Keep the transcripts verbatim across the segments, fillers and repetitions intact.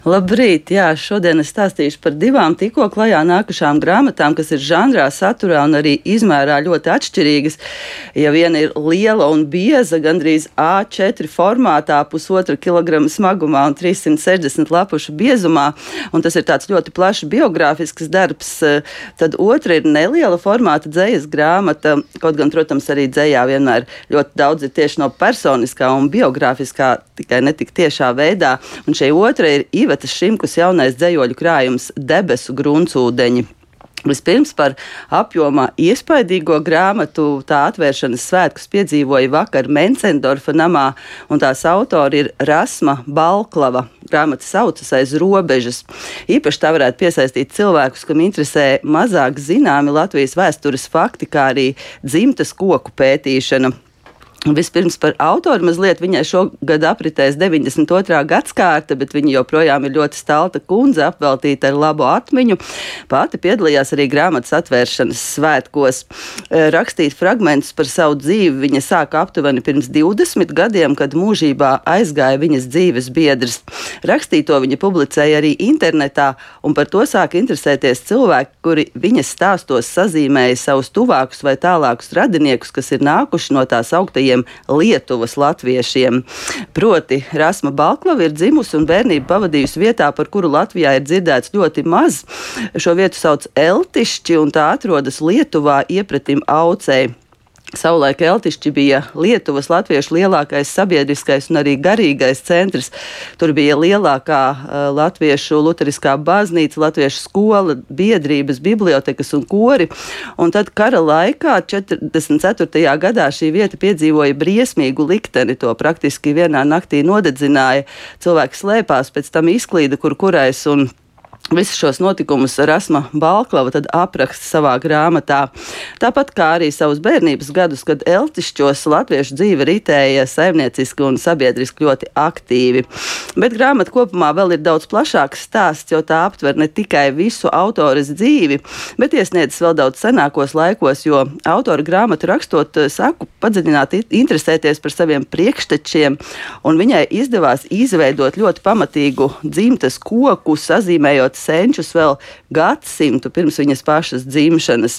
Labrīt! Jā, šodien es stāstīšu par divām tikko klajā nākušām grāmatām, kas ir žanrā, saturā un arī izmērā ļoti atšķirīgas. Ja viena ir liela un bieza, gandrīz A četri formātā, pusotra kilograma smagumā un trīssimt sešdesmit lapušu biezumā, un tas ir tāds ļoti plašs biogrāfisks darbs, tad otra ir neliela formāta dzejas grāmata, kaut gan, protams, arī dzejā vienmēr ļoti daudz ir tieši no personiskā un biogrāfiskā, tikai ne tik tiešā veidā, un šī otra ir Ivetas Šimkus jaunais dzejoļu krājums Debesu gruntsūdeņi. Vispirms par apjomā iespaidīgo grāmatu. Tā atvēršanas svētkus piedzīvoja vakar Mencendorfa namā, un tās autori ir Rasma Balklava. Grāmata saucas Aiz robežas. Īpaši tā varētu piesaistīt cilvēkus, kam interesē mazāk zināmi Latvijas vēstures fakti, kā arī dzimtas koku pētīšana. Vispirms par autoru mazliet. Viņai šogad apritēs deviņdesmit otrā gadskārta, bet viņa joprojām ir ļoti stalta kundze, apveltīta ar labu atmiņu. Pati piedalījās arī grāmatas atvēršanas svētkos. Rakstīt fragmentus par savu dzīvi viņa sāka aptuveni pirms divdesmit gadiem, kad mūžībā aizgāja viņas dzīves biedrs. Rakstīto viņa publicēja arī internetā, un par to sāka interesēties cilvēki, kuri viņas stāstos sazīmēja savus tuvākus vai tālākus radiniekus, kas ir nākuši no tās augtajiem Lietuvas latviešiem. Proti, Rasma Balklava ir dzimusi un bērnību pavadījusi vietā, par kuru Latvijā ir dzirdēts ļoti maz. Šo vietu sauc Eltišķi, un tā atrodas Lietuvā iepretim Aucei. Savulaik Eltišķi bija Lietuvas latviešu lielākais sabiedriskais un arī garīgais centrs. Tur bija lielākā uh, latviešu luteriskā baznīca, latviešu skola, biedrības, bibliotekas un kori. Un tad kara laikā, četrdesmit ceturtajā gadā, šī vieta piedzīvoja briesmīgu likteni. To praktiski vienā naktī nodedzināja. Cilvēki slēpās, pēc tam izklīda kur kurais, un visus šos notikumus Rasma Balklava tad apraksta savā grāmatā. Tāpat kā arī savus bērnības gadus, kad Eltišķos latviešu dzīve ritēja saimnieciski un sabiedriski ļoti aktīvi. Bet grāmata kopumā vēl ir daudz plašāks stāsts, jo tā aptver ne tikai visu autores dzīvi, bet iesniedzas vēl daudz senākos laikos, jo autora grāmatu rakstot sāku padziļināt interesēties par saviem priekštečiem, un viņai izdevās izveidot ļoti pamatīgu dzimtes koku, sazīmējot senčus vēl gadsimtu pirms viņas pašas dzimšanas.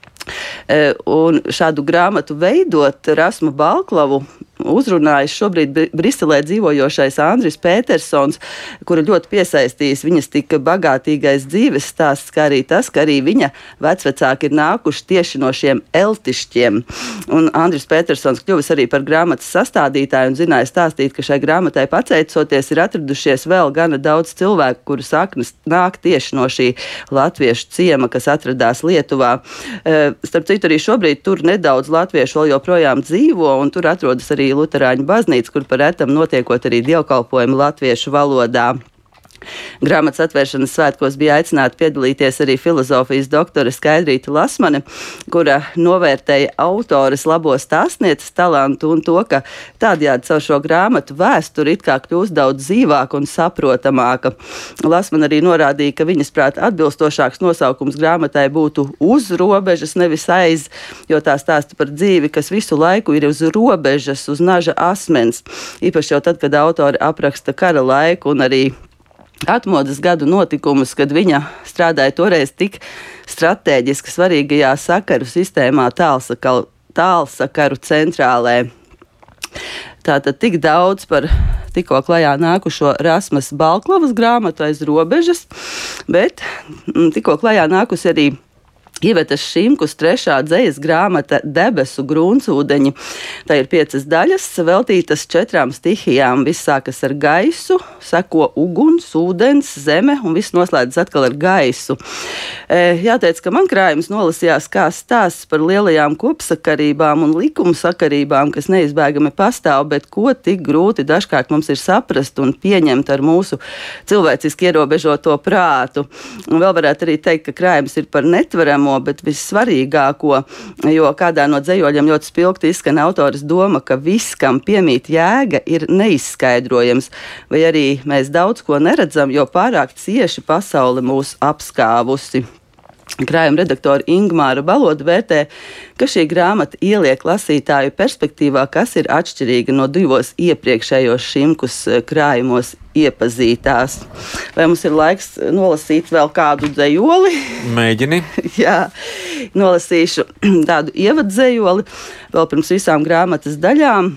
Un šādu grāmatu veidot Rasmu Balklavu uzrunājis šobrīd Briselē dzīvojošais Andris Petersons, kuru ļoti piesaistījis viņas tik bagātīgais dzīves stāsts, kā arī tas, ka arī viņa vecvecāki ir nākuši tieši no šiem Eltišķiem. Un Andris Petersons kļuvis arī par grāmatas sastādītāju un zināja stāstīt, ka šai grāmatai pateicoties ir atradušies vēl gana daudz cilvēku, kuru saknes nāk tieši no šī latviešu ciema, kas atradās Lietuvā. Starp citu, arī šobrīd tur nedaudz latviešu vēl joprojām dzīvo, un tur atrodas arī Luterāņu baznīca, kur par retam notiekot arī dievkalpojumi latviešu valodā. Grāmatas atvēršanas svētkos bija aicināta piedalīties arī filozofijas doktore Skaidrīta Lasmane, kura novērtēja autores labo stāstnieces talantu un to, ka tādējādi caur šo grāmatu vēsturi it kā kļūst daudz dzīvāka un saprotamāka. Lasmane arī norādīja, ka viņas prāt atbilstošāks nosaukums grāmatai būtu Uz robežas, nevis aiz, jo tā stāsta par dzīvi, kas visu laiku ir uz robežas, uz naža asmens. Īpaši jau tad, kad autori apraksta kara laiku un arī atmodas gadu notikumus, kad viņa strādāja toreiz tik strateģiski svarīgajā sakaru sistēmā tālsakaru, tālsakaru centrālē. Tātad tik daudz par tikko klajā nākušo Rasmas Balklavas grāmatu Aiz robežas, bet tikko klajā nākusi arī Ivetas Šimkus trešā dzejas grāmata Debesu gruntsūdeņi. Tā ir piecas daļas, veltītas četrām stihijām. Viss sākas ar gaisu, seko uguns, ūdens, zeme un viss noslēdzas atkal ar gaisu. E, jāteic, ka man krājums nolasījās kā stāsts par lielajām kopsakarībām un likumu sakarībām, kas neizbēgami pastāv, bet ko tik grūti dažkārt mums ir saprast un pieņemt ar mūsu cilvēciski ierobežoto prātu. Un vēl varētu arī teikt, ka krājums ir par netveramo, bet vissvarīgāko, jo kādā no dzejoļiem ļoti spilgti izskan autores doma, ka viss, kam piemīt jēga, ir neizskaidrojams, vai arī mēs daudz ko neredzam, jo pārāk cieši pasaule mūs apskāvusi. Krājuma redaktore Ingmāra Baloda vērtē, ka šī grāmata ieliek lasītāju perspektīvā, kas ir atšķirīga no divos iepriekšējos Šimkus krājumos iepazītās. Vai mums ir laiks nolasīt vēl kādu dzejoli? Mēģini. Jā, nolasīšu tādu ievadzejoli vēl pirms visām grāmatas daļām.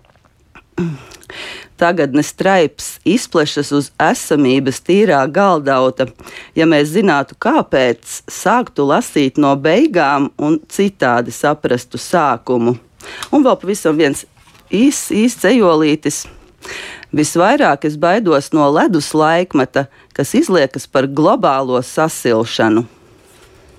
Tagadnes straips izplešas uz esamības tīrā galdauta. Ja mēs zinātu, kāpēc, sāktu lasīt no beigām un citādi saprastu sākumu. Un vēl pavisam viens īsts īs dzejolītis. Visvairāk es baidos no ledus laikmeta, kas izliekas par globālo sasilšanu.